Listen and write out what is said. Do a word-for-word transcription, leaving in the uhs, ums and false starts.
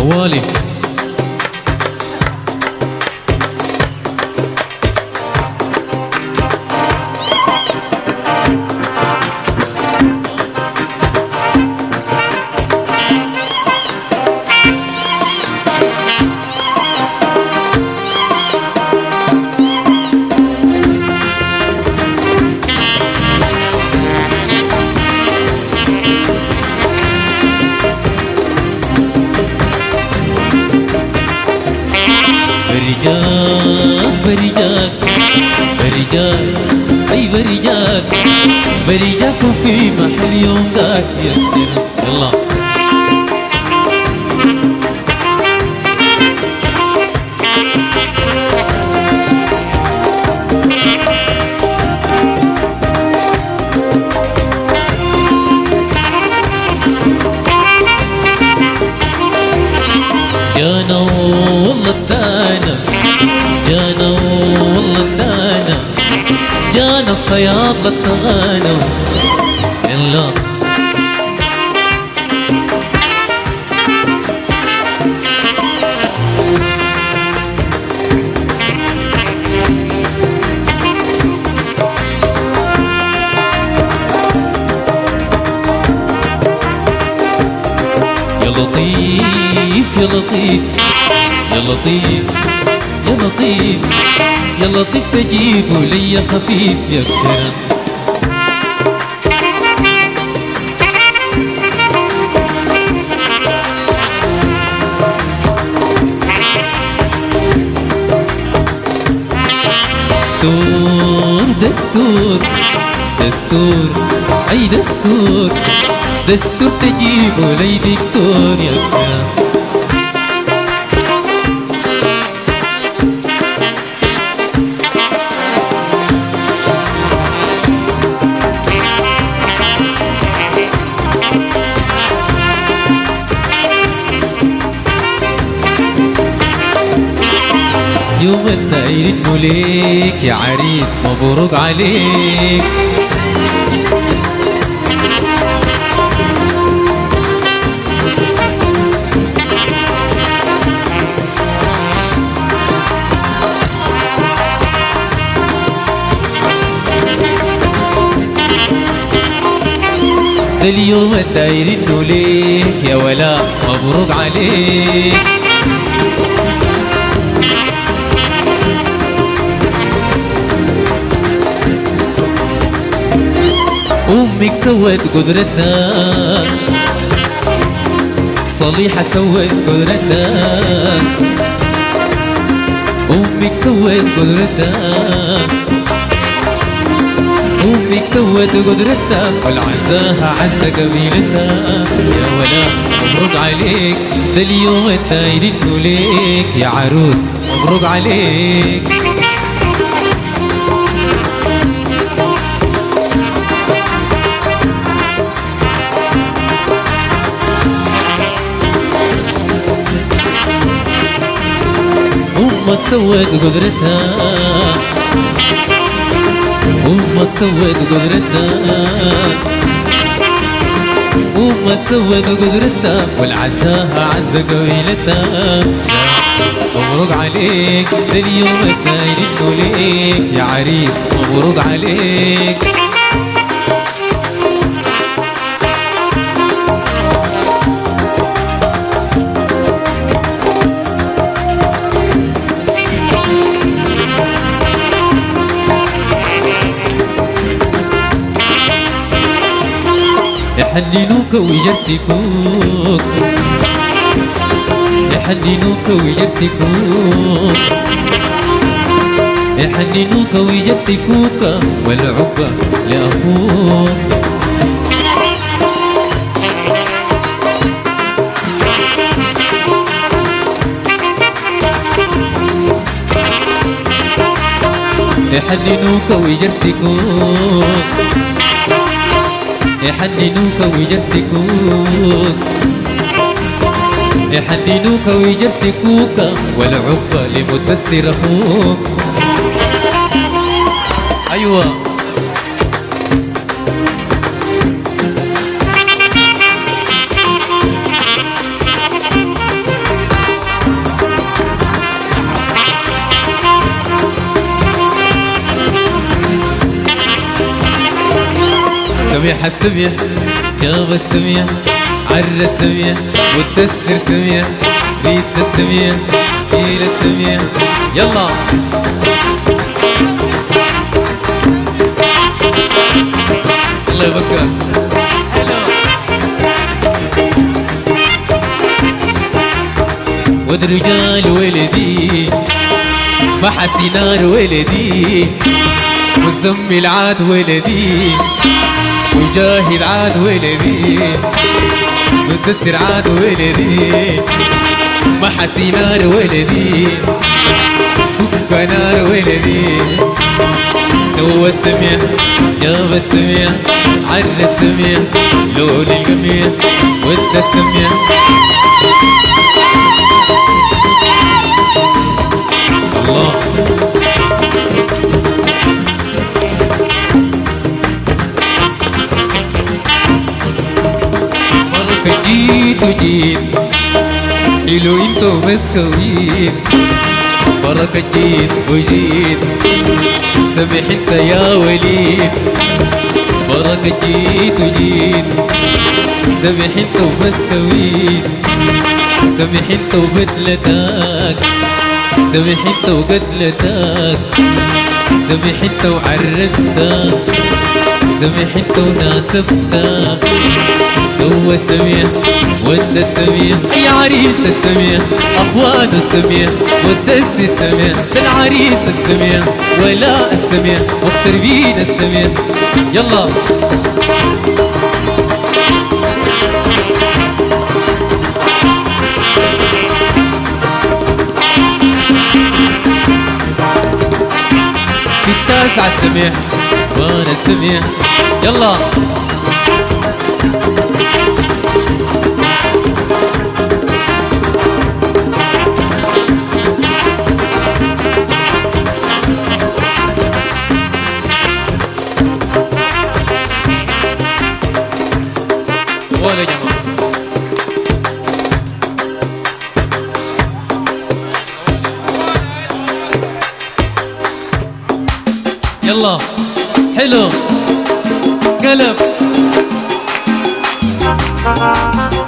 موالي برجاك برجاك برجاك أي برجاك برجاك وفي محل يوم ذاك يقدر يلا جانا والله ادانا جانا والله ادانا جانا الصياد للتغانم يلا يا لطيف يا لطيف يا لطيف يا لطيف يا لطيف تجيبوا لي خفيف يا كرم دستور دستور دستور اي دستور دستور تجيبوا لي دكتور يا كرم يوم الداير انه ليك يا عريس مبروك عليك ده اليوم الداير انه ليك يا ولا مبروك عليك أمك سوت قدرتها صليحة سوت قدرتها أمك سوت قدرتها أمك سوت قدرتها والعزاها عز قبيلتها يا ولا مبروك عليك ده اليوم الداير انه ليك يا عروس مبروك عليك أمك سوت قدرتها أمك سوت قدرتها أمك سوت قدرتها والعزاها عز قبيلتها مبروك عليك ده اليوم الداير انه ليك يا عريس مبروك عليك يحننوك ويجرتكوك يحننوك ويجرتكوك يحننوك ويجرتكوك والعقبة لأخوك يحننوك ويجرتكوك يحننوك ويجرتكوك يحننوك ويجرتكوك والعقبة لمدثر أخوك أيوة صبيح السمية يا بالسمية عر السمية والتسر سمية ريس السمية إيل السمية يلا الله يبكر ود رجال ولدي محسنار ولدي والزمل عاد ولدي وجاهد عاد ولدي متسر عاد ولدي محسنار ولدي وكنار ولدي سوى السمية جاب السمية عر السمية لول القمية ود السمية الله مرة جيت وجيت حلو انتو مسكوين بركة جيت وجيت سمح انت يا وليد بركة جيت وجيت سمح انت ومسكوين سمح انت وبدلتك سمح انت وقتلتك سمح انت وعرستك سمح انت وناسبتك سوى السمية ود السمية يا عريس السمية اخوان السمية ود السمية العريس السمية ولاء السمية مقتربين السمية يلا التاسع السمية وانا السمية يلا ولا جماعة يلا حلو قلب